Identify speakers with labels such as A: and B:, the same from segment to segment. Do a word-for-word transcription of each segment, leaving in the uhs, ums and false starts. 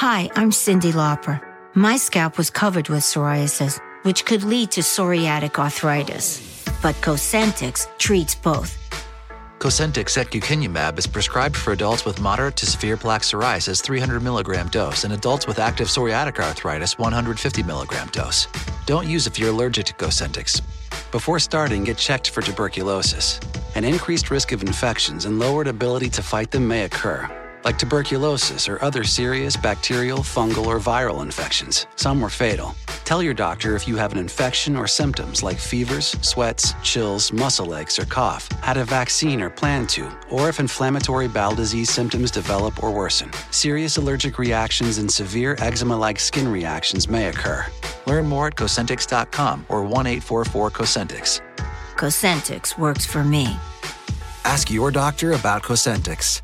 A: Hi, I'm Cyndi Lauper. My scalp was covered with psoriasis, which could lead to psoriatic arthritis. But Cosentyx treats both.
B: Cosentyx secukinumab is prescribed for adults with moderate to severe plaque psoriasis three hundred milligram dose and adults with active psoriatic arthritis one hundred fifty milligram dose. Don't use if you're allergic to Cosentyx. Before starting, get checked for tuberculosis. An increased risk of infections and lowered ability to fight them may occur, like tuberculosis or other serious bacterial, fungal, or viral infections. Some were fatal. Tell your doctor if you have an infection or symptoms like fevers, sweats, chills, muscle aches, or cough, had a vaccine or plan to, or if inflammatory bowel disease symptoms develop or worsen. Serious allergic reactions and severe eczema-like skin reactions may occur. Learn more at Cosentyx dot com or one eight four four Cosentyx.
A: Cosentyx works for me.
B: Ask your doctor about Cosentyx.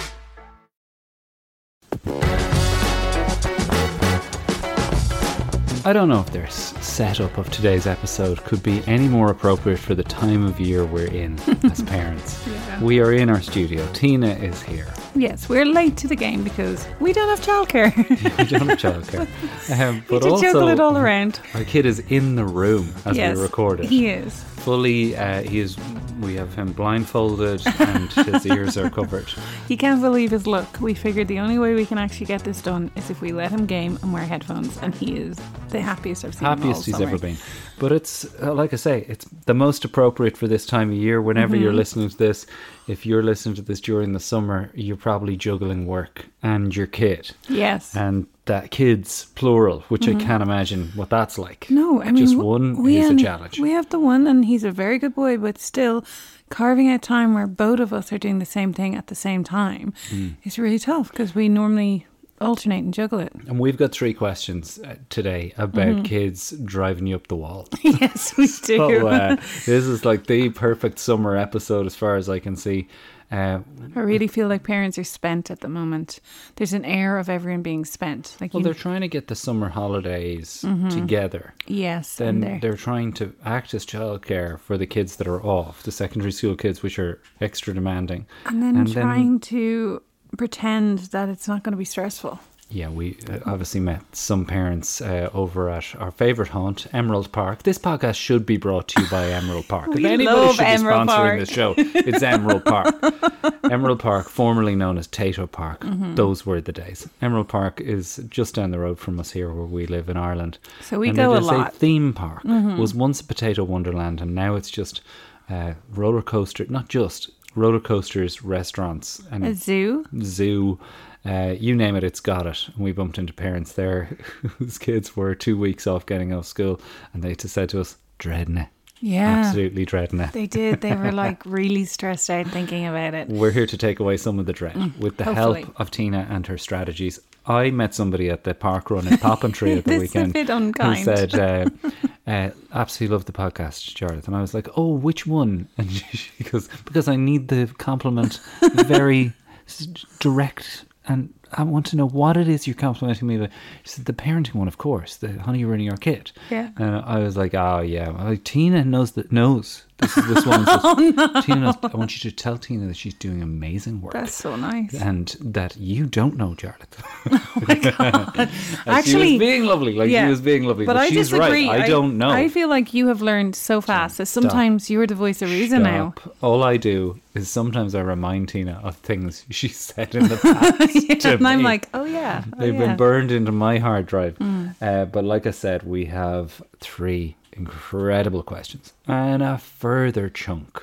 C: I don't know if their setup of today's episode could be any more appropriate for the time of year we're in as parents.
D: Yeah.
C: We are in our studio. Tina is here.
D: Yes, we're late to the game because we don't have childcare.
C: We don't have childcare. Um,
D: We
C: but
D: need to
C: also,
D: juggle it all around.
C: Our kid is in the room as
D: Yes,
C: we record it.
D: he is.
C: Fully, uh, he is. We have him blindfolded and his ears are covered.
D: He can't believe his luck. We figured the only way we can actually get this done is if we let him game and wear headphones, and he is the happiest I've seen him all
C: Happiest he's
D: summer.
C: ever been. But it's, uh, like I say, it's the most appropriate for this time of year. Whenever
D: Mm-hmm.
C: you're listening to this, if you're listening to this during the summer, you're probably juggling work and your kid.
D: Yes.
C: And that kids, plural, which I can't imagine what that's like.
D: No, I mean,
C: Just
D: w-
C: one
D: we
C: is a
D: only-
C: challenge.
D: We have the one, and he's a very good boy, but still, carving out time where both of us are doing the same thing at the same time
C: Mm.
D: is really tough because we normally alternate and juggle it.
C: And we've got three questions uh, today about kids driving you up the wall.
D: Yes, we do.
C: So uh, this is like the perfect summer episode as far as I can see. Uh,
D: I really feel like parents are spent at the moment. There's an air of everyone being spent. Like
C: well,
D: you,
C: they're trying to get the summer holidays together.
D: yes,
C: Then
D: and
C: they're,
D: they're,
C: trying to act as childcare for the kids that are off, the secondary school kids, which are extra demanding.
D: and then
C: and then-
D: trying to pretend that it's not going to be stressful.
C: Yeah, we uh, obviously met some parents uh, over at our favourite haunt, Emerald Park. This podcast should be brought to you by Emerald Park. If
D: We
C: anybody
D: love
C: should
D: Emerald
C: be sponsoring
D: Park.
C: this show, it's Emerald Park. Emerald Park, formerly known as Tato Park.
D: Mm-hmm.
C: Those were the days. Emerald Park is just down the road from us here where we live in Ireland.
D: So we
C: and
D: go
C: it
D: a
C: is
D: lot. Mm-hmm.
C: theme park. Was once a potato wonderland and now it's just uh, roller coaster, not just roller coasters, restaurants and
D: A zoo.
C: zoo, uh, you name it, it's got it. And we bumped into parents there whose kids were two weeks off getting out of school and they just said to us, dreading it.
D: Yeah.
C: Absolutely dreading it.
D: They did. They were like really stressed out thinking about it.
C: We're here to take away some of the dread with the
D: hopefully.
C: help of Tina and her strategies. I met somebody at the park run in Poppentry at the
D: This is a
C: weekend
D: bit
C: who
D: unkind.
C: said, uh, uh, absolutely love the podcast, Jarlath. And I was like, oh, which one? And she goes, because I need the compliment very s- direct and I want to know what it is you're complimenting me about. She said, the parenting one, of course, the honey, you're running our kid.
D: Yeah.
C: And I was like, oh, yeah. Well, like, Tina knows that, knows. This is this one. Says,
D: Oh, no.
C: Tina knows, I want you to tell Tina that she's doing amazing work.
D: That's so nice.
C: And that you don't know Jarlath.
D: Oh my God.
C: And
D: Actually,
C: she was being lovely, like
D: yeah.
C: she was being lovely. But,
D: But I
C: she's
D: disagree.
C: right. I, don't know.
D: I feel like you have learned so fast. So sometimes you're the voice of reason now.
C: Stop. All I do is sometimes I remind Tina of things she said in the past.
D: Yeah,
C: to
D: and I'm
C: me.
D: like, oh yeah, oh,
C: They've
D: yeah.
C: been burned into my hard drive. Uh, but like I said, we have three incredible questions and a further chunk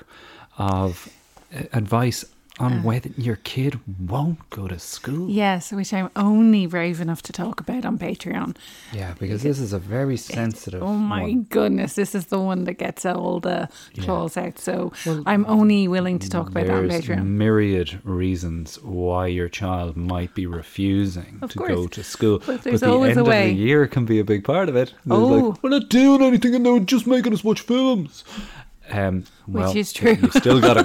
C: of uh, advice on whether your kid won't go to school.
D: Yes, which I'm only brave enough to talk about on Patreon.
C: Yeah, because this is a very sensitive
D: Oh my
C: one.
D: goodness, this is the one that gets all the claws out. So I'm only willing to talk about that on
C: There's
D: Patreon.
C: myriad reasons why your child might be refusing
D: Of
C: to
D: course.
C: go to school.
D: But there's
C: the
D: always
C: end
D: a
C: of
D: way.
C: the year can be a big part of it. They're
D: Oh.
C: like, we're not doing anything and they're just making us watch films. Um, well,
D: is true.
C: You still got to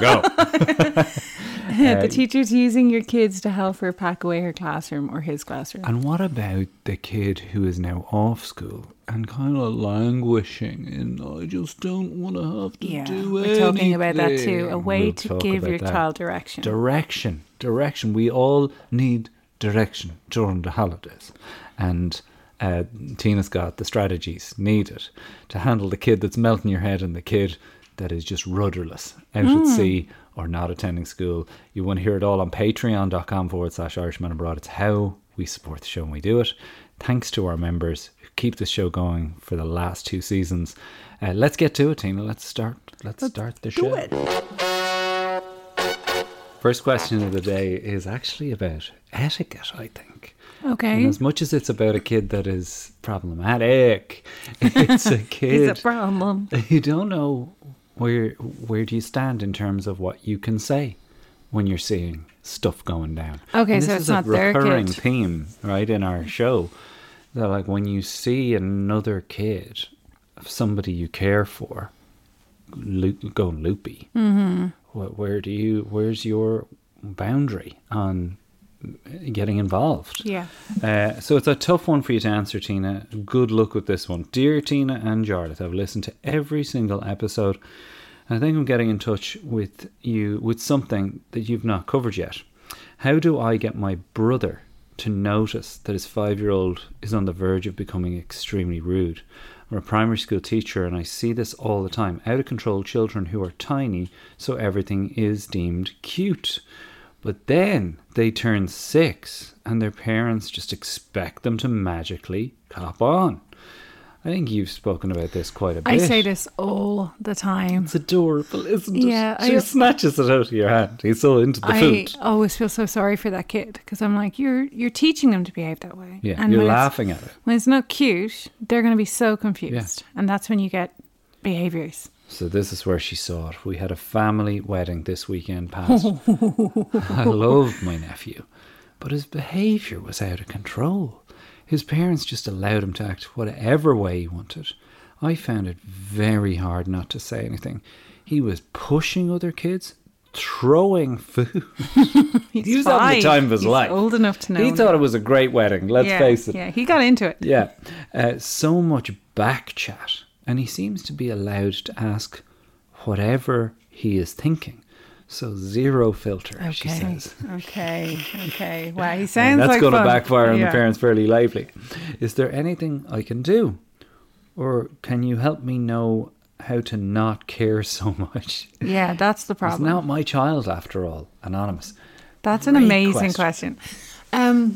C: go.
D: The teacher's using your kids to help her pack away her classroom or his classroom.
C: And what about the kid who is now off school and kind of languishing in, I just don't want to have to
D: Yeah,
C: do
D: we're talking about that too.
C: anything."
D: A way
C: We'll
D: to
C: talk
D: give
C: about
D: your
C: that.
D: child direction.
C: Direction. Direction. We all need direction during the holidays. And uh, Tina's got the strategies needed to handle the kid that's melting your head and the kid that is just rudderless out
D: Mm.
C: at sea or not attending school. You want to hear it all on patreon.com forward slash Irishman Abroad. It's how we support the show and we do it. Thanks to our members who keep this show going for the last two seasons. Uh, let's get to it, Tina. Let's start. Let's, let's start the show.
D: Do it.
C: First question of the day is actually about etiquette, I think.
D: Okay.
C: And as much as it's about a kid that is problematic, it's a kid.
D: It's a problem.
C: You don't know where where do you stand in terms of what you can say when you're seeing stuff going down.
D: Okay,
C: and this
D: so
C: is
D: it's
C: a
D: not their
C: recurring
D: kid.
C: theme, right, in our show. That like when you see another kid of somebody you care for lo- going loopy, mm-hmm. where, where do you? Where's your boundary on getting involved?
D: Yeah.
C: Uh, so it's a tough one for you to answer, Tina. Good luck with this one. Dear Tina and Jarlath, I've listened to every single episode and I think I'm getting in touch with you with something that you've not covered yet. How do I get my brother to notice that his five-year-old is on the verge of becoming extremely rude? I'm a primary school teacher and I see this all the time. Out of control children who are tiny, so everything is deemed cute. But then they turn six and their parents just expect them to magically cop on. I think you've spoken about this quite a bit.
D: I say this all the time.
C: It's adorable, isn't it?
D: Yeah,
C: She
D: I-
C: snatches it out of your hand. He's so into the
D: I
C: food.
D: always feel so sorry for that kid because I'm like, you're you're teaching them to behave that way.
C: Yeah,
D: and
C: you're
D: when it's-
C: laughing at it.
D: When it's not cute, they're going to be so confused. And that's when you get behaviours.
C: So this is where she saw it. We had a family wedding this weekend past. I love my nephew, but his behaviour was out of control. His parents just allowed him to act whatever way he wanted. I found it very hard not to say anything. He was pushing other kids, throwing food.
D: He's
C: He was having
D: five.
C: the time of his
D: He's
C: life.
D: old enough to know.
C: He
D: now.
C: thought it was a great wedding, let's
D: yeah,
C: face it.
D: Yeah, he got into it.
C: Yeah. Uh, so much back chat. And he seems to be allowed to ask whatever he is thinking. So zero filter,
D: Okay.
C: she says.
D: Okay. Okay. Wow, he
C: And
D: sounds
C: that's
D: like
C: going to
D: fun.
C: backfire on
D: Yeah.
C: the parents fairly lively. Is there anything I can do? Or can you help me know how to not care so much?
D: Yeah, that's the
C: It's
D: problem.
C: not my child, after all. Anonymous.
D: That's an
C: Great
D: amazing question. Um,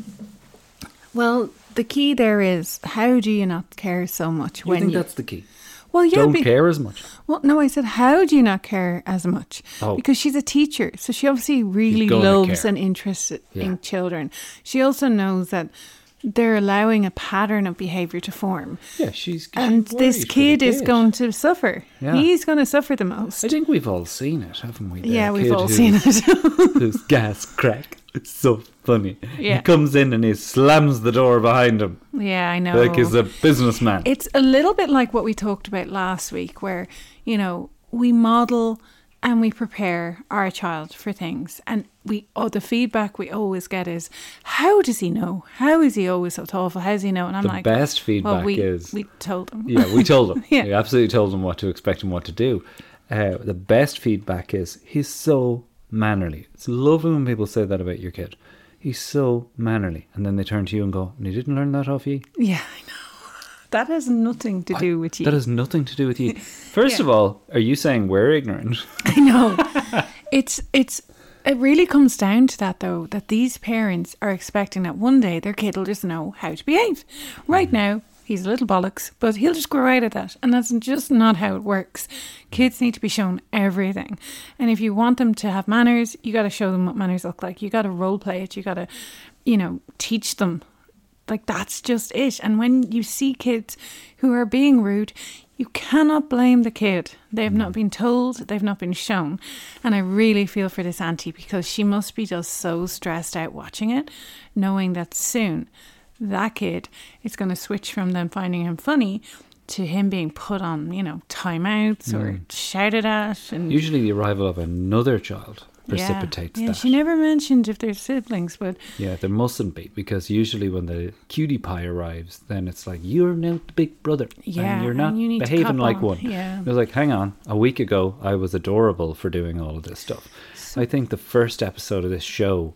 D: well, the key there is how do you not care so much
C: You
D: when
C: think
D: you?
C: that's the key?
D: Well, yeah.
C: Don't
D: be-
C: care as much.
D: Well, no, I said how do you not care as much?
C: Oh.
D: Because she's a teacher, so she obviously really
C: gonna
D: loves
C: care.
D: and interested
C: Yeah.
D: in children. She also knows that they're allowing a pattern of behaviour to form,
C: Yeah, she's. she's
D: and
C: worried
D: this
C: for the
D: kid is going to suffer.
C: Yeah.
D: He's going to suffer the most.
C: I think we've all seen it, haven't we? The
D: Yeah, we've
C: kid
D: all
C: who's-
D: seen it.
C: whose gas crack. It's so funny.
D: Yeah.
C: He comes in and he slams the door behind him
D: Yeah, I know.
C: like he's a businessman.
D: It's a little bit like what we talked about last week, where, you know, we model and we prepare our child for things. And we, oh, the feedback we always get is, how does he know? How is he always so thoughtful? How does he know? And I'm
C: The
D: like,
C: best
D: well,
C: feedback
D: we,
C: is-
D: we told him.
C: Yeah, we told him.
D: Yeah.
C: We absolutely told him what to expect and what to do. Uh, the best feedback is he's so mannerly. It's lovely when people say that about your kid. He's so mannerly. And then they turn to you and go, and he didn't learn that off you?
D: Yeah, I know. That has nothing to do with you.
C: That has nothing to do with you. First
D: Yeah.
C: of all, are you saying we're ignorant?
D: I know. It's it's it really comes down to that though, that these parents are expecting that one day their kid will just know how to behave. Right now, he's a little bollocks, but he'll just grow out of that. And that's just not how it works. Kids need to be shown everything. And if you want them to have manners, you gotta show them what manners look like. You gotta role play it. You gotta, you know, teach them. Like, that's just it. And when you see kids who are being rude, you cannot blame the kid. They've not been told, they've not been shown. And I really feel for this auntie because she must be just so stressed out watching it, knowing that soon that kid is going to switch from them finding him funny to him being put on, you know, timeouts or shouted at. And
C: Usually the arrival of another child precipitates
D: yeah. Yeah,
C: that.
D: she never mentioned if they're siblings, but
C: Yeah, there mustn't be, because usually when the cutie pie arrives, then it's like, you're now the big brother.
D: Yeah,
C: and you're not
D: and you need to
C: behaving
D: cop
C: like
D: on.
C: one.
D: Yeah.
C: It was like, hang on, a week ago I was adorable for doing all of this stuff. I think the first episode of this show,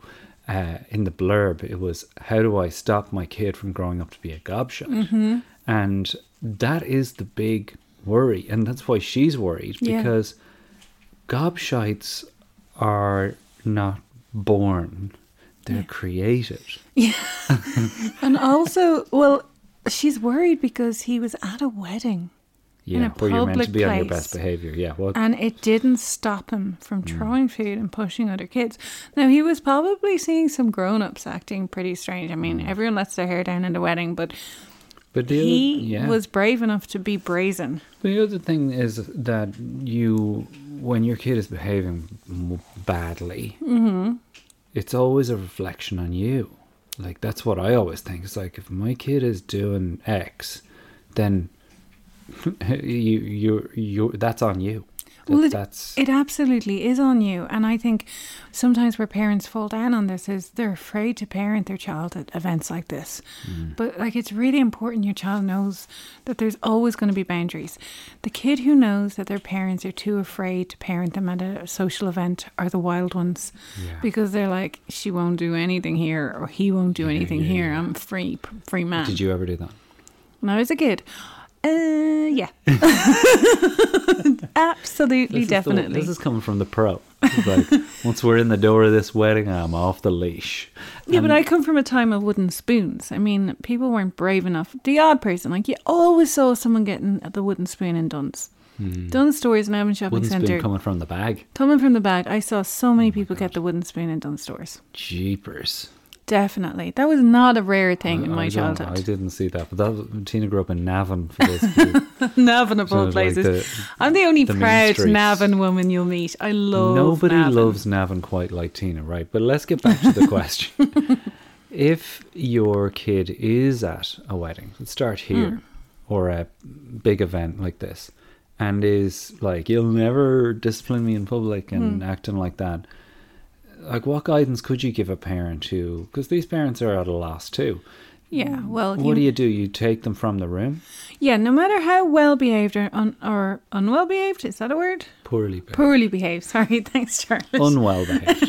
C: uh, in the blurb, it was, how do I stop my kid from growing up to be a gobshite? Mm-hmm. And that is the big worry. And that's why she's worried,
D: Yeah.
C: because gobshites are not born. They're created.
D: And also, well, she's worried because he was at a wedding.
C: Yeah,
D: a
C: where you're meant to
D: public
C: be on your
D: place.
C: best behaviour. Yeah, well,
D: And it didn't stop him from
C: Mm.
D: throwing food and pushing other kids. Now, he was probably seeing some grown-ups acting pretty strange. I mean,
C: Mm.
D: everyone lets their hair down at a wedding, but
C: but the
D: he
C: other, yeah.
D: was brave enough to be brazen.
C: The other thing is that you, when your kid is behaving m- badly, mm-hmm. it's always a reflection on you. Like, that's what I always think. It's like, if my kid is doing X, then you, you, you, that's on you. That,
D: Well, it,
C: that's
D: it absolutely is on you. And I think sometimes where parents fall down on this is they're afraid to parent their child at events like this.
C: Mm.
D: But like, it's really important your child knows that there's always going to be boundaries. The kid who knows that their parents are too afraid to parent them at a social event are the wild ones.
C: Yeah.
D: Because they're like, she won't do anything here, or he won't do
C: Yeah,
D: anything
C: yeah,
D: here.
C: yeah.
D: I'm free, free man.
C: Did you ever do that?
D: When I was a kid, uh, yeah. Absolutely,
C: This is the-
D: definitely.
C: this is coming from the pro. It's like, once we're in the door of this wedding, I'm off the leash.
D: Yeah, but I come from a time of wooden spoons. I mean, people weren't brave enough. The odd person, like you always saw someone getting the wooden spoon in Dunn's. Dunn's stores in Avon Shopping
C: Wooden spoon
D: Centre.
C: coming from the bag.
D: Coming from the bag, I saw so many people get the wooden spoon in Dunn's stores.
C: Jeepers.
D: Definitely. That was not a rare thing in
C: I-
D: my
C: I don't-
D: childhood.
C: I didn't see that, but that Tina grew up in Navan for those of you.
D: Navan of
C: So
D: all
C: it's like
D: places.
C: the-
D: I'm the only
C: the main
D: proud
C: streets.
D: Navan woman you'll meet. I love
C: Nobody
D: Navan.
C: loves Navan quite like Tina, right? But let's get back to the question. If your kid is at a wedding, let's start here,
D: Mm.
C: or a big event like this, and is like, you'll never discipline me in public and
D: Mm.
C: acting like that, like, what guidance could you give a parent who, because these parents are at a loss too.
D: Yeah, well,
C: What do you do? You take them from the room?
D: Yeah, no matter how well behaved or, un- or unwell behaved, is that a word?
C: Poorly behaved.
D: Poorly behaved. Sorry, thanks, Charlotte.
C: Unwell behaved.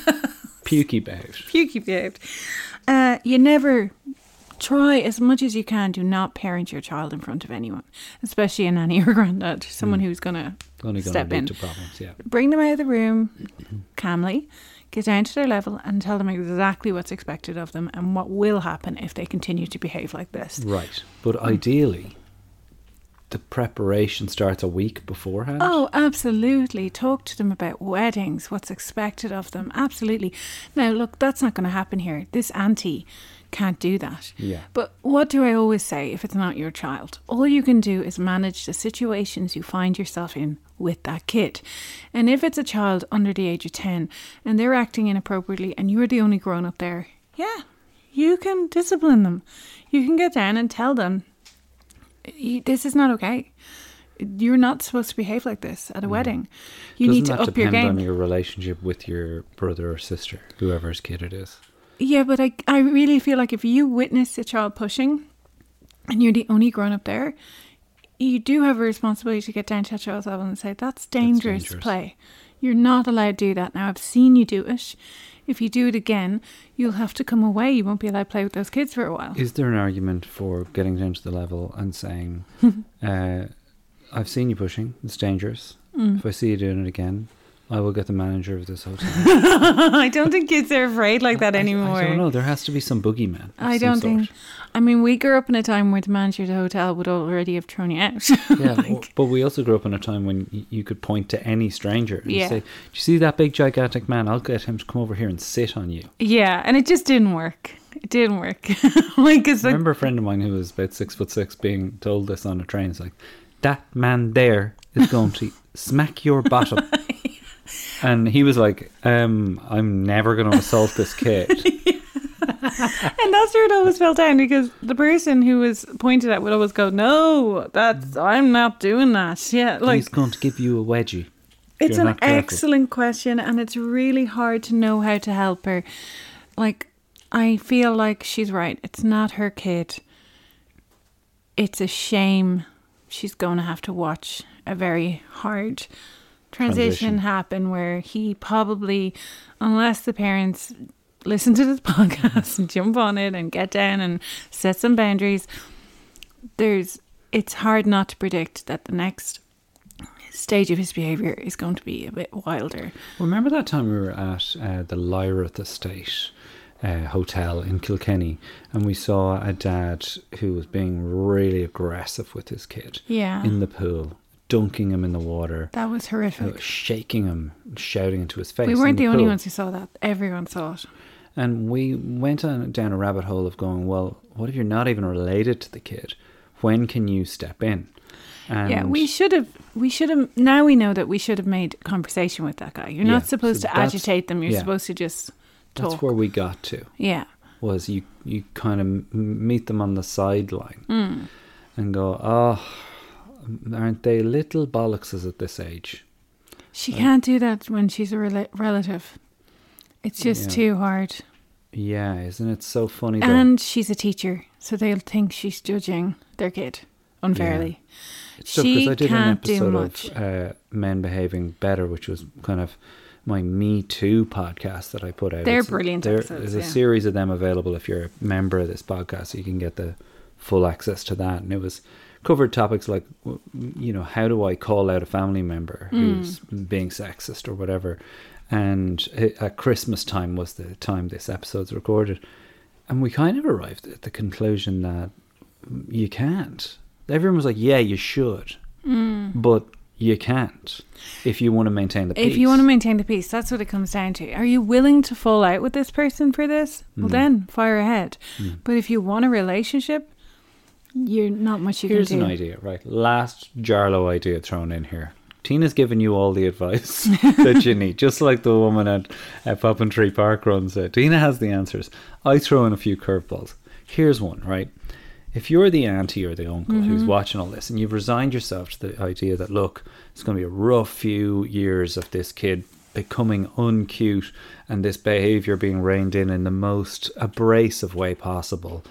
C: Pukey behaved.
D: Pukey behaved. Uh, you never try as much as you can. Do not parent your child in front of anyone, especially a nanny or granddad, someone who's gonna
C: Only going to
D: step
C: lead
D: in.
C: to problems, yeah.
D: Bring them out of the room calmly, get down to their level, and tell them exactly what's expected of them and what will happen if they continue to behave like this.
C: Right. But ideally, the preparation starts a week beforehand.
D: Oh, absolutely. Talk to them about weddings, what's expected of them. Absolutely. Now, look, that's not going to happen here. This auntie can't do that.
C: Yeah.
D: But what do I always say if it's not your child? All you can do is manage the situations you find yourself in with that kid. And if it's a child under the age of ten and they're acting inappropriately and you're the only grown up there, yeah, you can discipline them. You can get down and tell them, "You- this is not okay. You're not supposed to behave like this at a wedding. You
C: Doesn't
D: need to
C: that
D: up your
C: depend
D: game."
C: on your relationship with your brother or sister, whoever's kid it is?
D: Yeah, but I, I really feel like if you witness a child pushing and you're the only grown up there, you do have a responsibility to get down to that child's level and say, that's dangerous,
C: dangerous.
D: play. You're not allowed to do that. Now, I've seen you do it. If you do it again, you'll have to come away. You won't be allowed to play with those kids for a while.
C: Is there an argument for getting down to the level and saying, uh, I've seen you pushing, it's dangerous.
D: Mm.
C: If I see you doing it again, I will get the manager of this hotel.
D: I don't think kids are afraid like that
C: I-
D: anymore.
C: I, don't know. There has to be some boogeyman. of
D: I
C: some
D: don't
C: sort.
D: think. I mean, we grew up in a time where the manager of the hotel would already have thrown you out.
C: Yeah,
D: Like-
C: w- but we also grew up in a time when y- you could point to any stranger and
D: Yeah.
C: say, "Do you see that big gigantic man? I'll get him to come over here and sit on you."
D: Yeah, and it just didn't work. It didn't work. Like, cause
C: I
D: like,
C: remember a friend of mine who was about six foot six being told this on a train. It's like, that man there is going to smack your bottom. And he was like, um, I'm never going to assault this kid.
D: and that's where it always fell down because the person who was pointed at would always go, "No, that's I'm not doing that." Yeah, like
C: He's going to give you a wedgie.
D: it's
C: you're
D: an
C: not careful.
D: excellent question, and it's really hard to know how to help her. Like, I feel like she's right. It's not her kid. It's a shame she's going to have to watch a very hard transition,
C: Transition.
D: happen where he probably, unless the parents listen to this podcast and jump on it and get down and set some boundaries. There's, it's hard not to predict that the next stage of his behaviour is going to be a bit wilder.
C: Remember that time we were at uh, the Lyrith Estate uh, Hotel in Kilkenny, and we saw a dad who was being really aggressive with his kid
D: Yeah.
C: in the pool, dunking him in the water,
D: That was
C: uh,
D: horrific.
C: shaking him, shouting into his face.
D: We
C: in
D: weren't the, only
C: pool.
D: ones who saw that. Everyone saw it.
C: And we went on, down a rabbit hole of going, well, what if you're not even related to the kid? When can you step in? And
D: Yeah, we should have. We should have. Now we know that we should have made conversation with that guy. You're
C: Yeah,
D: not supposed
C: so
D: to
C: that's-
D: agitate them. You're
C: yeah.
D: supposed to just talk.
C: That's where we got to.
D: Yeah.
C: Was you, you kind of m- meet them on the sideline
D: Mm.
C: and go, oh, aren't they little bollockses at this age?
D: She can't do that when she's a rela- relative. It's just
C: Yeah.
D: too hard.
C: Yeah, isn't it so funny though?
D: And she's a teacher, so they'll think she's judging their kid unfairly.
C: So,
D: she
C: because I did an
D: can't do
C: episode
D: much.
C: of uh, Men Behaving Better, which was kind of my Me Too podcast that I put out.
D: They're
C: It's-
D: brilliant
C: there-
D: episodes,
C: There's a
D: yeah.
C: series of them available if you're a member of this podcast, so you can get the full access to that. And it was covered topics like, w- you know, how do I call out a family member who's being sexist or whatever? And it, at Christmas time was the time this episode's recorded. And we kind of arrived at the conclusion that you can't. Everyone was like, yeah, you should. But you can't if you want to maintain the peace.
D: If you want to maintain the peace, that's what it comes down to. Are you willing to fall out with this person for this?
C: Mm.
D: Well, then fire ahead. But if you want a relationship, you're not much you
C: Here's
D: can
C: an
D: do.
C: idea, right? Last Jarlo idea thrown in here. Tina's given you all the advice that you need, just like the woman at, at Poppin Tree Park Run said. Tina has the answers. I throw in a few curveballs. Here's one, right? If you're the auntie or the uncle who's watching all this and you've resigned yourself to the idea that, look, it's going to be a rough few years of this kid becoming uncute and this behaviour being reined in in the most abrasive way possible,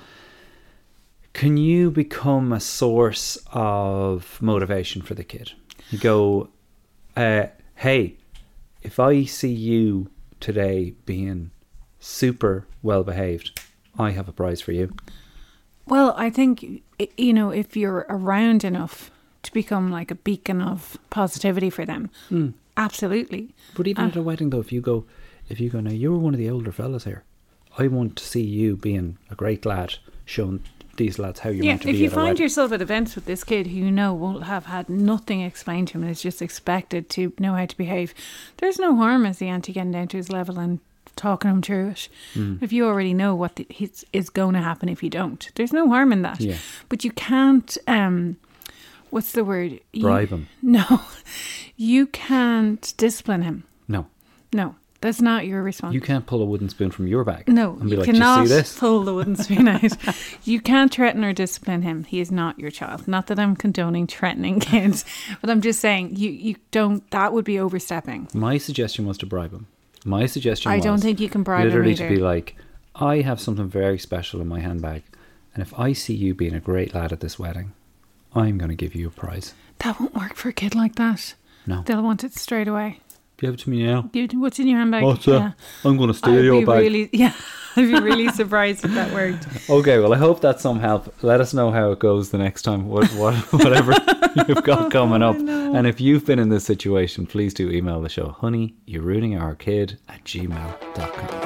C: can you become a source of motivation for the kid? You go, uh, hey, if I see you today being super well behaved, I have a prize for you.
D: Well, I think, i- you know, if you're around enough to become like a beacon of positivity for them, absolutely.
C: But even
D: Uh,
C: at a wedding, though, if you go, if you go, now you're one of the older fellas here, I want to see you being a great lad, showing these lads how you're
D: Yeah,
C: meant to
D: if
C: be
D: you
C: at a
D: find
C: wedding.
D: yourself at events with this kid who you know will have had nothing explained to him and is just expected to know how to behave, there's no harm as the auntie getting down to his level and talking him through it.
C: Mm.
D: If you already know what the, his, is going to happen if you don't, there's no harm in that.
C: Yeah.
D: But you can't, um, what's the word? You-
C: Bribe him.
D: No, you can't discipline him.
C: No,
D: No, that's not your
C: you
D: responsibility.
C: can't pull a wooden spoon from your bag.
D: No,
C: and be
D: you
C: like, do you
D: cannot
C: see this?
D: pull the wooden spoon out. You can't threaten or discipline him. He is not your child. Not that I'm condoning threatening kids, but I'm just saying you, you don't. That would be overstepping.
C: My suggestion was to bribe him. My suggestion
D: I
C: was
D: don't think you can bribe him
C: literally to
D: either.
C: be like, I have something very special in my handbag, and if I see you being a great lad at this wedding, I'm going to give you a prize.
D: That won't work for a kid like that.
C: No,
D: They'll want it straight away.
C: give it to me now.
D: You, what's in your handbag?
C: What's that? I'm going to steal
D: I'd
C: your
D: be
C: bag.
D: really, yeah, I'd be really surprised if that worked.
C: Okay, well, I hope that's some help. Let us know how it goes the next time, what, what, whatever you've got coming up. And if you've been in this situation, please do email the show, honey, you're ruining our kid at gmail dot com.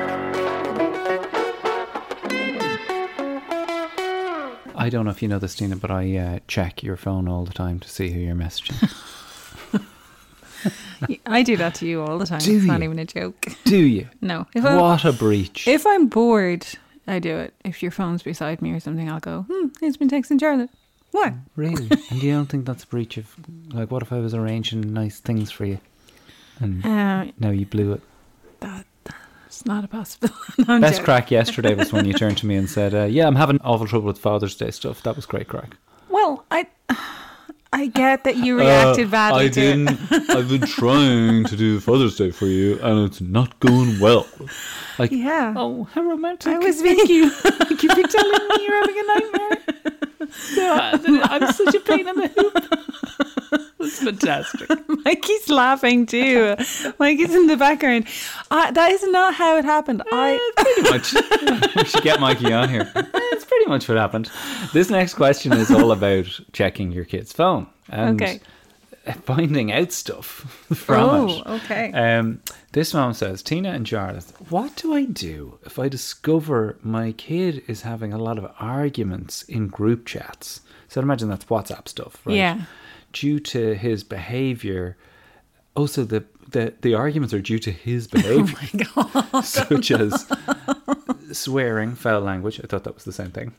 C: I don't know if you know this, Tina, but I uh, check your phone all the time to see who you're messaging.
D: I do that to you all the time.
C: Do
D: it's not
C: you?
D: even a joke.
C: Do you?
D: No. If I,
C: What a breach.
D: if I'm bored, I do it. If your phone's beside me or something, I'll go, hmm, he's been texting Charlotte. What?
C: Really? And you don't think that's a breach of, like, what if I was arranging nice things for you and
D: Uh,
C: now you blew it?
D: that, that's not a possibility. No, I'm
C: Best
D: joking.
C: crack yesterday was when you turned to me and said, uh, yeah, I'm having awful trouble with Father's Day stuff. That was great crack.
D: Well, I I get that you reacted badly
C: Uh, I
D: to
C: didn't.
D: it.
C: I've been trying to do Father's Day for you and it's not going well. Like,
D: Yeah.
C: oh, how romantic.
D: I was thinking, you've been telling me you're having a nightmare.
C: Yeah, I'm such a pain in the hoop. It's fantastic.
D: Mikey's laughing too. Mikey's in the background. Uh, that is not how it happened. I
C: Pretty much. We should get Mikey on here. That's pretty much what happened. This next question is all about checking your kid's phone and
D: Okay.
C: finding out stuff from
D: Oh,
C: it.
D: okay.
C: Um, this mom says, Tina and Jarlath, what do I do if I discover my kid is having a lot of arguments in group chats? So I imagine that's WhatsApp stuff, right?
D: Yeah.
C: Due to his behaviour. Also, the, the, the arguments are due to his
D: Oh
C: behaviour. Such as swearing, foul language. I thought that was the same thing.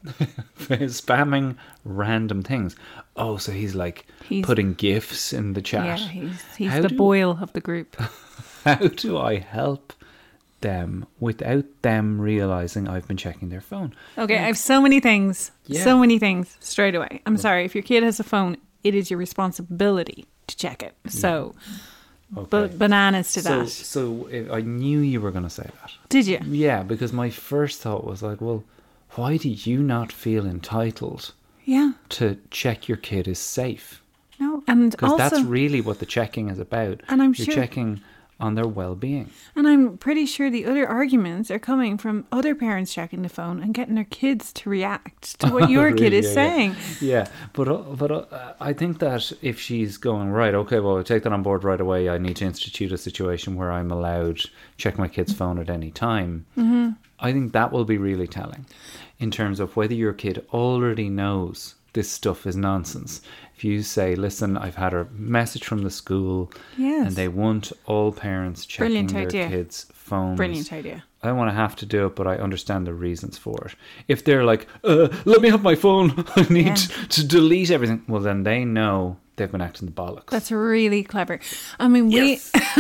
C: Spamming random things. Oh, so he's like
D: He's-
C: putting GIFs in the chat.
D: Yeah, he's, he's
C: How
D: the
C: do-
D: boil of the group.
C: How do I help them without them realising I've been checking their phone?
D: Okay, I have so many things.
C: Yeah.
D: So many things straight away. I'm sorry. If your kid has a phone, it is your responsibility to check it. So,
C: Okay.
D: but bananas to
C: so,
D: that.
C: so if I knew you were going to say that.
D: Did you?
C: Yeah, because my first thought was like, well, why do you not feel entitled
D: Yeah.
C: to check your kid is safe?
D: No. And
C: Because
D: also,
C: that's really what the checking is about.
D: And I'm
C: You're
D: sure-
C: checking on their well-being.
D: and I'm pretty sure the other arguments are coming from other parents checking the phone and getting their kids to react to what your kid
C: Really,
D: is
C: yeah, yeah.
D: saying.
C: Yeah, but uh, but uh, I think that if she's going, right, okay, well, I take that on board right away. I need to institute a situation where I'm allowed to check my kid's phone at any time. Mm-hmm. I think that will be really telling in terms of whether your kid already knows this stuff is nonsense. If you say, listen, I've had a message from the school
D: Yes.
C: and they want all parents checking
D: Brilliant
C: their
D: idea.
C: kids' phones.
D: Brilliant idea.
C: I don't want to have to do it, but I understand the reasons for it. If they're like, uh, let me have my phone, I need
D: Yeah.
C: to delete everything, well, then they know they've been acting the bollocks.
D: That's really clever. I mean, we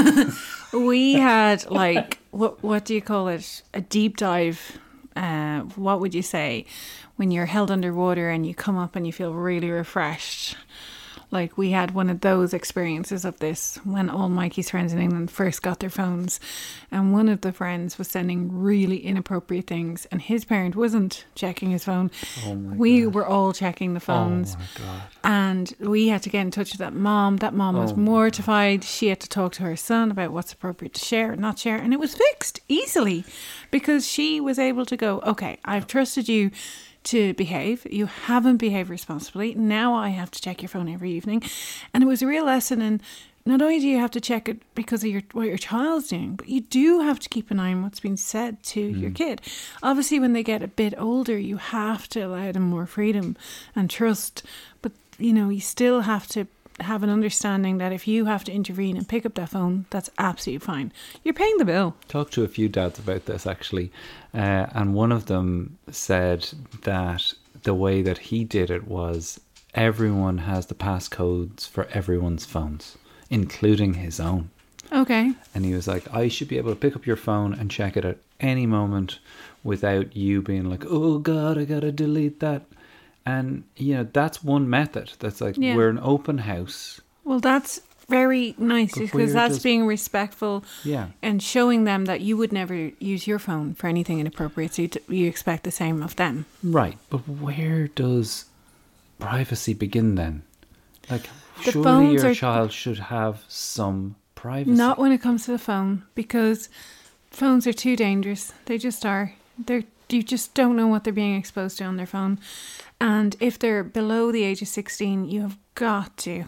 D: we had like what what do you call it? A deep dive. Uh, what would you say when you're held underwater and you come up and you feel really refreshed? Like we had one of those experiences of this when all Mikey's friends in England first got their phones, and one of the friends was sending really inappropriate things, and his parent wasn't checking his phone.
C: Oh my
D: we
C: God.
D: were all checking the phones.
C: Oh my God.
D: And we had to get in touch with that mom. That mom was
C: Oh my
D: mortified. She had to talk to her son about what's appropriate to share and not share. And it was fixed easily because she was able to go, okay, I've trusted you to behave. You haven't behaved responsibly. Now I have to check your phone every evening. And it was a real lesson in not only do you have to check it because of your what your child's doing, but you do have to keep an eye on what's being said to your kid. Obviously, when they get a bit older, you have to allow them more freedom and trust. But, you know, you still have to have an understanding that if you have to intervene and pick up that phone, that's absolutely fine. You're paying the bill.
C: Talked to a few dads about this actually, uh, and one of them said that the way that he did it was everyone has the passcodes for everyone's phones, including his own.
D: Okay.
C: And he was like, I should be able to pick up your phone and check it at any moment without you being like, oh God, I gotta delete that. And, you know, that's one method. That's like,
D: Yeah.
C: we're an open house.
D: Well, that's very nice
C: But
D: because
C: we're
D: that's
C: just-
D: being respectful
C: Yeah.
D: and showing them that you would never use your phone for anything inappropriate. So you, t- you expect the same of them.
C: Right. But where does privacy begin then? Like,
D: The
C: surely
D: phones
C: your
D: are-
C: child should have some privacy.
D: Not when it comes to the phone, because phones are too dangerous. They just are. They're you just don't know what they're being exposed to on their phone. And if they're below the age of sixteen, you have got to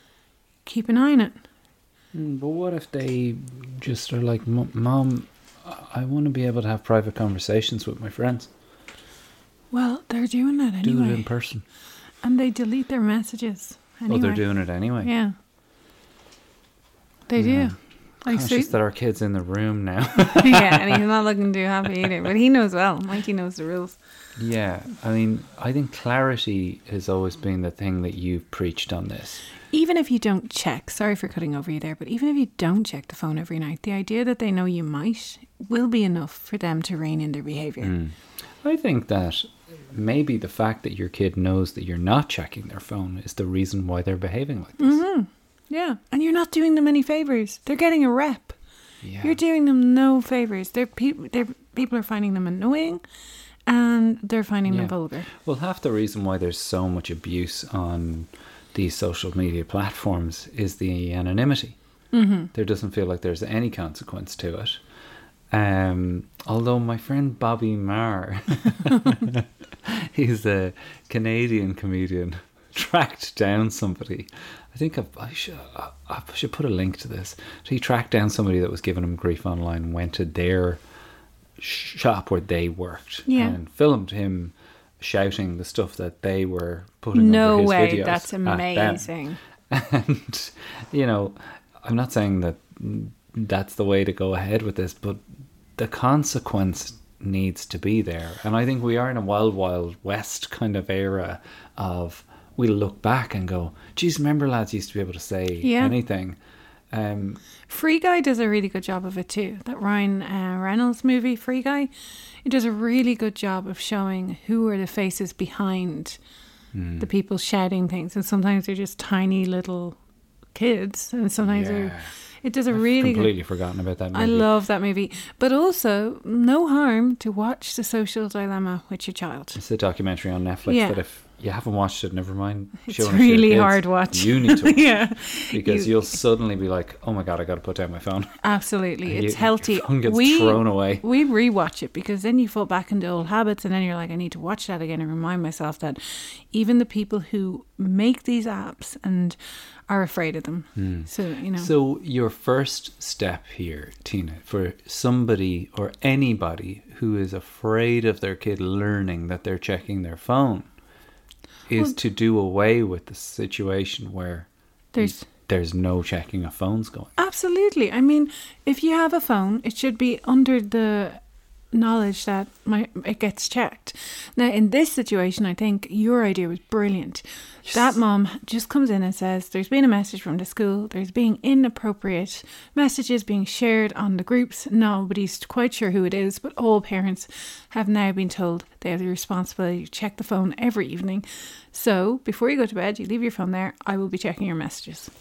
D: keep an eye on it.
C: Mm, But what if they just are like, "Mo- Mom, I want to be able to have private conversations with my friends.
D: Well, they're doing that anyway.
C: Do it in person.
D: And they delete their messages anyway.
C: Oh, they're doing it anyway.
D: Yeah. They
C: Yeah.
D: do. Like,
C: Conscious
D: so-
C: that our kid's in the room now.
D: yeah, and he's not looking too happy either. But he knows well. Mikey knows the rules.
C: Yeah, I mean, I think clarity has always been the thing that you've preached on this.
D: Even if you don't check, sorry for cutting over you there, but even if you don't check the phone every night, the idea that they know you might will be enough for them to rein in their behaviour.
C: Mm. I think that maybe the fact that your kid knows that you're not checking their phone is the reason why they're behaving like this.
D: Mm-hmm. Yeah, and you're not doing them any favours. They're getting a rep.
C: Yeah.
D: You're doing them no favours. They're pe- they're, people are finding them annoying and they're finding
C: Yeah.
D: them vulgar.
C: Well, half the reason why there's so much abuse on these social media platforms is the anonymity.
D: Mm-hmm.
C: There doesn't feel like there's any consequence to it. Um, although my friend Bobby Marr, he's a Canadian comedian, tracked down somebody. I think I've, I should I, I should put a link to this. So he tracked down somebody that was giving him grief online and went to their shop where they worked,
D: Yeah.
C: and filmed him shouting the stuff that they were putting
D: No
C: over his
D: way.
C: videos.
D: That's
C: at them.
D: amazing.
C: And, you know, I'm not saying that that's the way to go ahead with this, but the consequence needs to be there. And I think we are in a wild, wild west kind of era of, we'll look back and go, geez, remember lads used to be able to say
D: Yeah.
C: anything. Um,
D: Free Guy does a really good job of it too. That Ryan uh, Reynolds movie, Free Guy, it does a really good job of showing who are the faces behind
C: mm.
D: the people shouting things. And sometimes they're just tiny little kids, and sometimes
C: Yeah.
D: they're... It does a
C: I've
D: really
C: completely
D: good...
C: forgotten about that movie.
D: I love that movie. But also, no harm to watch The Social Dilemma with your child.
C: It's a documentary on Netflix
D: Yeah.
C: that if you haven't watched it, never mind.
D: It's
C: showing it to your
D: really
C: kids,
D: hard watch.
C: You need to watch
D: Yeah.
C: it because
D: You-
C: you'll suddenly be like, oh my God, I got to put down my phone.
D: Absolutely.
C: And
D: It's
C: you-
D: healthy.
C: Your phone gets thrown away.
D: We rewatch it because then you fall back into old habits, and then you're like, I need to watch that again and remind myself that even the people who make these apps and are afraid of them.
C: Hmm.
D: So, you know.
C: So your first step here, Tina, for somebody or anybody who is afraid of their kid learning that they're checking their phone, is
D: Well-
C: to do away with the situation where
D: There's
C: there's no checking of phones going.
D: absolutely. I mean, if you have a phone, it should be under the knowledge that my it gets checked. Now, in this situation, I think your idea was brilliant. That mom just comes in and says, there's been a message from the school, there's being inappropriate messages being shared on the groups. Nobody's quite sure who it is, but all parents have now been told they have the responsibility to check the phone every evening. So before you go to bed, you leave your phone there. I will be checking your messages.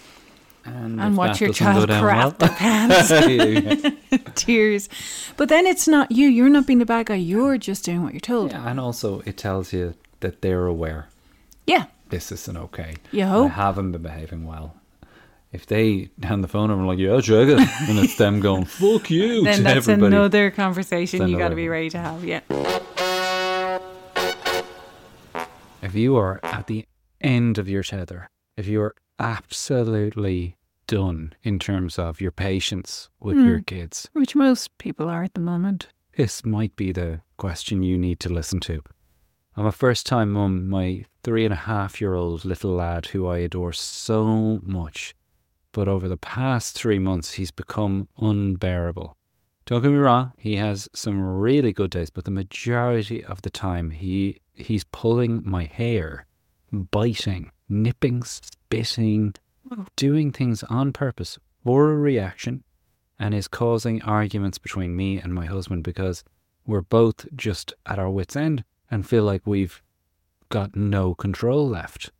C: And,
D: And
C: if
D: watch
C: that
D: your
C: doesn't go
D: child
C: down
D: crap
C: well-
D: their pants.
C: Yeah.
D: Tears. But then it's not you. You're not being the bad guy. You're just doing what you're told.
C: Yeah, and also it tells you that they're aware.
D: Yeah.
C: This isn't okay.
D: You
C: I
D: hope.
C: haven't been behaving well. If they hand the phone over and like, yeah, check it, and it's them going, fuck you
D: Then
C: to
D: that's
C: everybody.
D: another conversation
C: It's
D: you got to
C: another
D: be
C: one.
D: ready to have. Yeah.
C: If you are at the end of your tether, if you are absolutely done in terms of your patience with
D: Hmm.
C: your kids,
D: Which most people are at the moment.
C: this might be the question you need to listen to. I'm a first time mum. My three and a half year old little lad who I adore so much, but over the past three months he's become unbearable. Don't get me wrong, he has some really good days, but the majority of the time he he's pulling my hair, biting, nipping, spitting, doing things on purpose for a reaction, and is causing arguments between me and my husband because we're both just at our wits' end and feel like we've got no control left.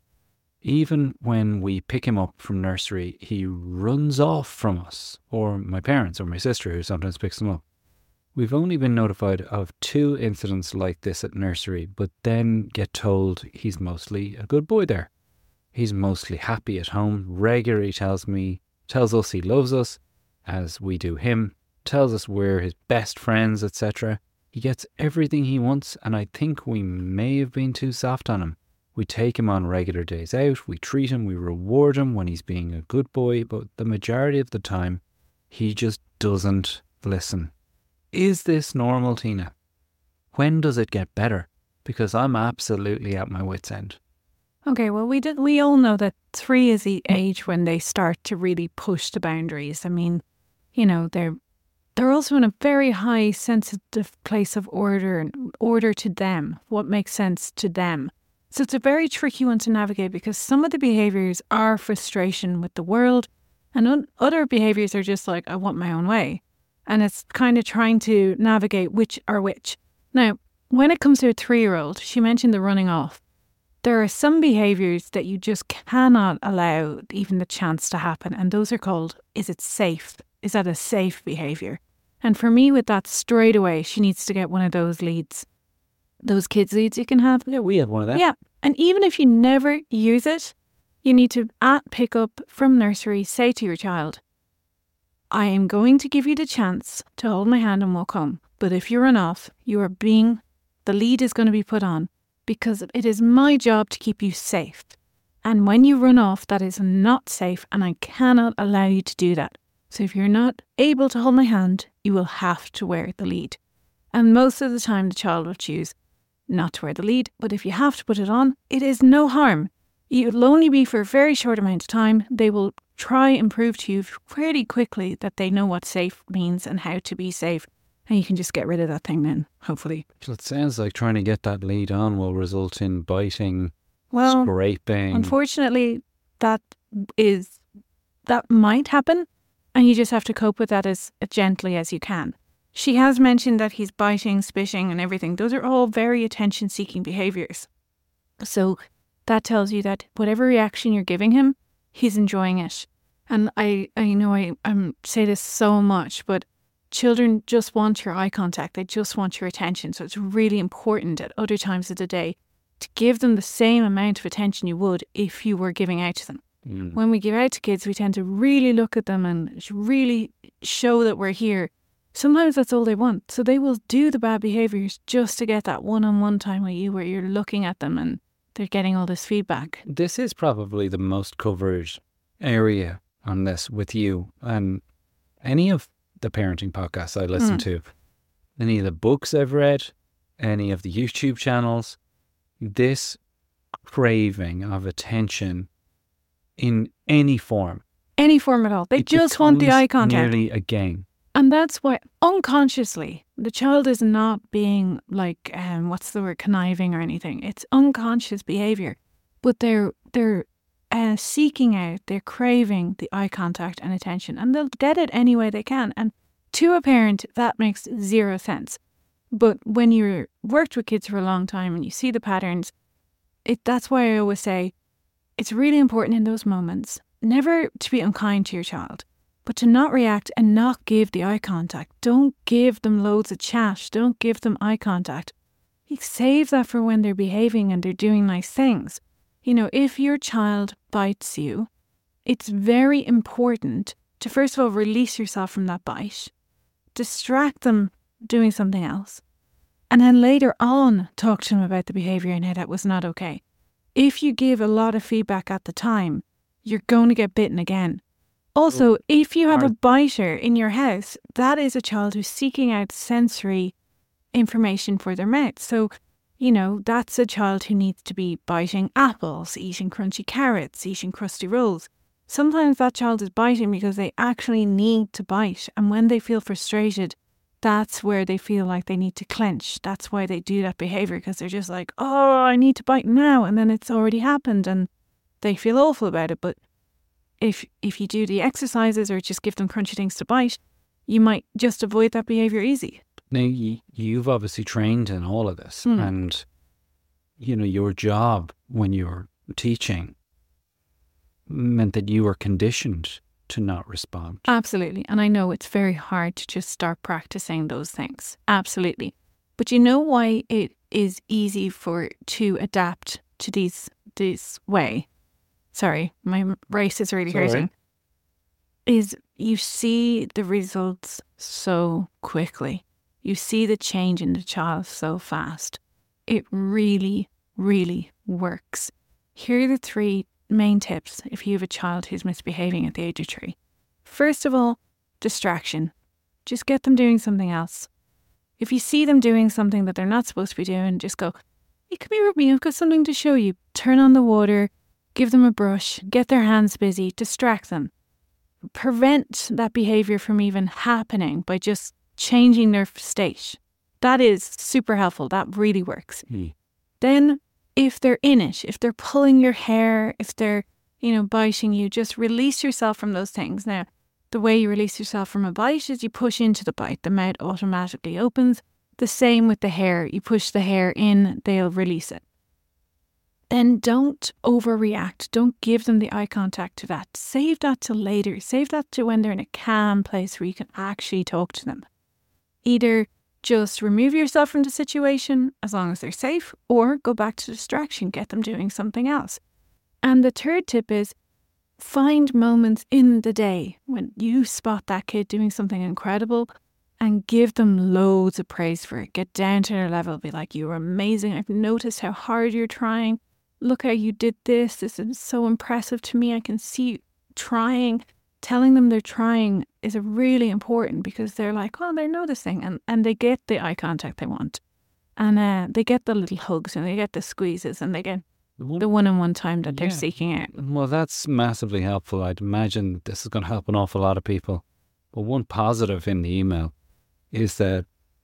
C: Even when we pick him up from nursery, he runs off from us, or my parents, or my sister, who sometimes picks him up. We've only been notified of two incidents like this at nursery, but then get told he's mostly a good boy there. He's mostly happy at home, regularly tells me, tells us he loves us, as we do him, tells us we're his best friends, et cetera. He gets everything he wants, and I think we may have been too soft on him. We take him on regular days out, we treat him, we reward him when he's being a good boy, but the majority of the time, he just doesn't listen. Is this normal, Tina? When does it get better? Because I'm absolutely at my wit's end.
D: Okay, well, we did. We all know that three is the age when they start to really push the boundaries. I mean, you know, they're they're also in a very high sensitive place of order and order to them, what makes sense to them. So it's a very tricky one to navigate because some of the behaviours are frustration with the world, and o- other behaviours are just like, I want my own way. And it's kind of trying to navigate which are which. Now, when it comes to a three-year-old, she mentioned the running off. There are some behaviours that you just cannot allow even the chance to happen. And those are called, is it safe? Is that a safe behaviour? And for me, with that, straight away, she needs to get one of those leads. Those kids leads you can have.
C: Yeah, we had one of them.
D: Yeah. And even if you never use it, You need to, at pickup from nursery, say to your child, I am going to give you the chance to hold my hand and walk home. But if you run off, you are being, the lead is going to be put on because it is my job to keep you safe. And when you run off, that is not safe and I cannot allow you to do that. So if you're not able to hold my hand, you will have to wear the lead. And most of the time the child will choose not to wear the lead. But if you have to put it on, it is no harm. It will only be for a very short amount of time. They will try and prove to you fairly quickly that they know what safe means and how to be safe. And you can just get rid of that thing then, hopefully.
C: So it sounds like trying to get that lead on will result in biting,
D: Well,
C: scraping.
D: unfortunately, that is, that might happen. And you just have to cope with that as gently as you can. She has mentioned that he's biting, spitting and everything. Those are all very attention-seeking behaviours. So that tells you that whatever reaction you're giving him, he's enjoying it. And I, I know I um, say this so much, but children just want your eye contact. They just want your attention. So it's really important at other times of the day to give them the same amount of attention you would if you were giving out to them.
C: Mm.
D: When we give out to kids, we tend to really look at them and really show that we're here. Sometimes that's all they want. So they will do the bad behaviours just to get that one-on-one time with you where you're looking at them and they're getting all this feedback.
C: This is probably the most covered area on this with you and any of the parenting podcasts I listen
D: Mm.
C: to, any of the books I've read, any of the YouTube channels. This craving of attention in any form.
D: Any form at all. They
C: it
D: just want the
C: becomes
D: eye contact.
C: Nearly a game.
D: And that's why unconsciously the child is not being like, um, what's the word, conniving or anything. It's unconscious behaviour. But they're they're uh, seeking out, they're craving the eye contact and attention. And they'll get it any way they can. And to a parent, that makes zero sense. But when you're worked with kids for a long time and you see the patterns, it that's why I always say it's really important in those moments never to be unkind to your child, but to not react and not give the eye contact. Don't give them loads of chat. Don't give them eye contact. You save that for when they're behaving and they're doing nice things. You know, if your child bites you, it's very important to first of all release yourself from that bite, distract them doing something else, and then later on talk to them about the behaviour and how that was not okay. If you give a lot of feedback at the time, you're going to get bitten again. Also, if you have a biter in your house, that is a child who's seeking out sensory information for their mouth. So, you know, that's a child who needs to be biting apples, eating crunchy carrots, eating crusty rolls. Sometimes that child is biting because they actually need to bite. And when they feel frustrated, that's where they feel like they need to clench. That's why they do that behaviour, because they're just like, oh, I need to bite now. And then it's already happened and they feel awful about it. But if if you do the exercises or just give them crunchy things to bite, you might just avoid that behaviour easy.
C: Now, y- you've obviously trained in all of this.
D: Mm.
C: And, you know, your job when you were teaching meant that you were conditioned to not respond.
D: Absolutely. And I know it's very hard to just start practicing those things. Absolutely. But you know why it is easy for to adapt to these this way? Sorry, my race is really
C: It's all right.
D: hurting. Is you see the results so quickly. You see the change in the child so fast. It really, really works. Here are the three main tips if you have a child who's misbehaving at the age of three. First of all, distraction. Just get them doing something else. If you see them doing something that they're not supposed to be doing, just go, hey, come here with me, I've got something to show you. Turn on the water, give them a brush, get their hands busy, distract them. Prevent that behaviour from even happening by just changing their state. That is super helpful. That really works.
C: Mm.
D: Then if they're in it, if they're pulling your hair, if they're, you know, biting you, just release yourself from those things. Now, the way you release yourself from a bite is you push into the bite. The mouth automatically opens. The same with the hair. You push the hair in, they'll release it. Then don't overreact. Don't give them the eye contact to that. Save that till later. Save that to when they're in a calm place where you can actually talk to them. Either just remove yourself from the situation as long as they're safe, or go back to distraction, get them doing something else. And the third tip is find moments in the day when you spot that kid doing something incredible and give them loads of praise for it. Get down to their level. Be like, you were amazing. I've noticed how hard you're trying. Look how you did this. This is so impressive to me. I can see you trying. Telling them they're trying is really important because they're like, oh, they're noticing. And, and they get the eye contact they want. And uh, they get the little hugs and they get the squeezes and they get the one-on-one time that they're
C: Yeah.
D: seeking out.
C: Well, that's massively helpful. I'd imagine this is going to help an awful lot of people. But one positive in the email is that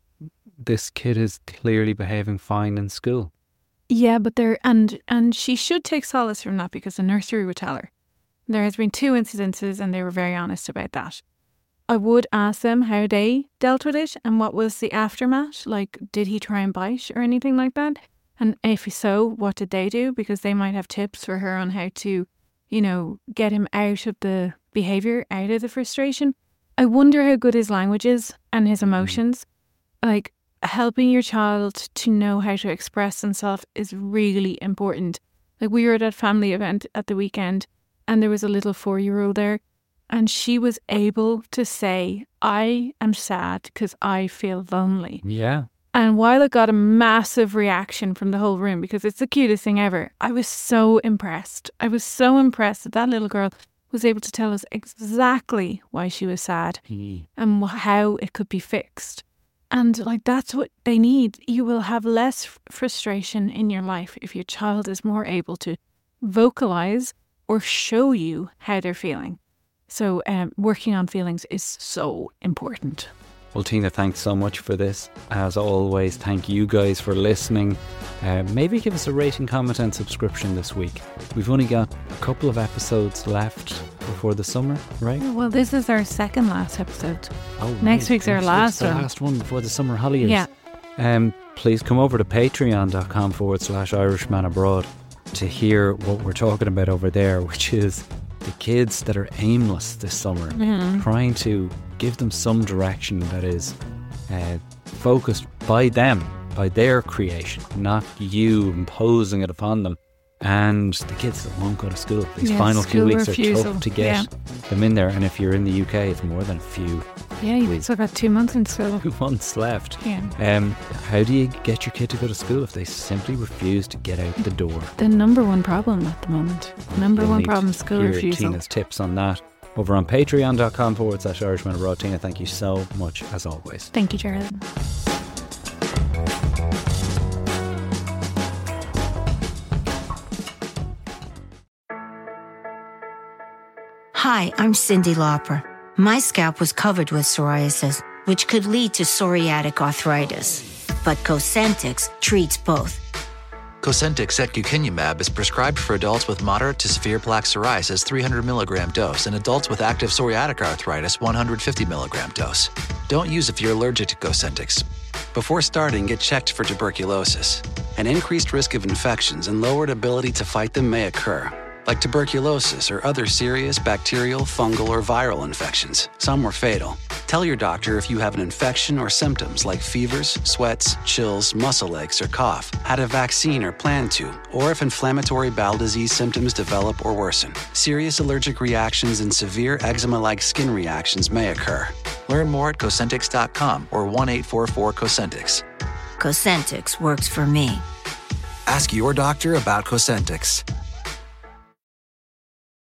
C: this kid is clearly behaving fine in school.
D: Yeah, but there and and she should take solace from that because the nursery would tell her. There has been two incidences and they were very honest about that. I would ask them how they dealt with it and what was the aftermath. Like, did he try and bite or anything like that? And if so, what did they do? Because they might have tips for her on how to, you know, get him out of the behaviour, out of the frustration. I wonder how good his language is and his emotions. Like, helping your child to know how to express themselves is really important. Like, we were at a family event at the weekend and there was a little four-year-old there and she was able to say, I am sad because I feel lonely.
C: Yeah.
D: And while it got a massive reaction from the whole room because it's the cutest thing ever, I was so impressed. I was so impressed that that little girl was able to tell us exactly why she was sad
C: Mm.
D: and wh- how it could be fixed. And like, that's what they need. You will have less f- frustration in your life if your child is more able to vocalize or show you how they're feeling. So um, working on feelings is so important.
C: Well, Tina, thanks so much for this. As always, thank you guys for listening. Uh, maybe give us a rating, comment and subscription this week. We've only got a couple of episodes left before the summer, right?
D: Well, this is our second last episode.
C: Oh,
D: Next week's our last
C: the
D: one.
C: last one before the summer holidays.
D: Yeah.
C: Um, please come over to patreon.com forward slash Irishman Abroad to hear what we're talking about over there, which is the kids that are aimless this summer,
D: Mhm.
C: trying to give them some direction that is uh, focused by them, by their creation, not you imposing it upon them. And the kids that won't go to school, these
D: Yeah,
C: final few
D: school
C: weeks
D: refusal.
C: are tough to get
D: Yeah.
C: them in there. And if you're in the U K, it's more than a few
D: Yeah, you've
C: Please.
D: still got two months in school.
C: months left.
D: Yeah.
C: Um, how do you get your kid to go to school if they simply refuse to get out the door?
D: The number one problem at the moment. Number
C: You'll
D: one
C: need
D: problem,
C: to
D: school
C: hear
D: refusal.
C: Tina's tips on that over on patreon.com forward slash Irishman Abroad. Tina, thank you so much as always.
D: Thank you, Jared.
A: Hi, I'm Cyndi Lauper. My scalp was covered with psoriasis, which could lead to psoriatic arthritis. But Cosentix treats both.
B: Cosentix secukinumab is prescribed for adults with moderate to severe plaque psoriasis three hundred milligram dose and adults with active psoriatic arthritis one hundred fifty milligram dose. Don't use if you're allergic to Cosentix. Before starting, get checked for tuberculosis. An increased risk of infections and lowered ability to fight them may occur, like tuberculosis or other serious bacterial, fungal, or viral infections. Some were fatal. Tell your doctor if you have an infection or symptoms like fevers, sweats, chills, muscle aches, or cough, had a vaccine or plan to, or if inflammatory bowel disease symptoms develop or worsen. Serious allergic reactions and severe eczema-like skin reactions may occur. Learn more at Cosentix dot com or one eight four four Cosentix.
A: Cosentix works for me.
B: Ask your doctor about Cosentix.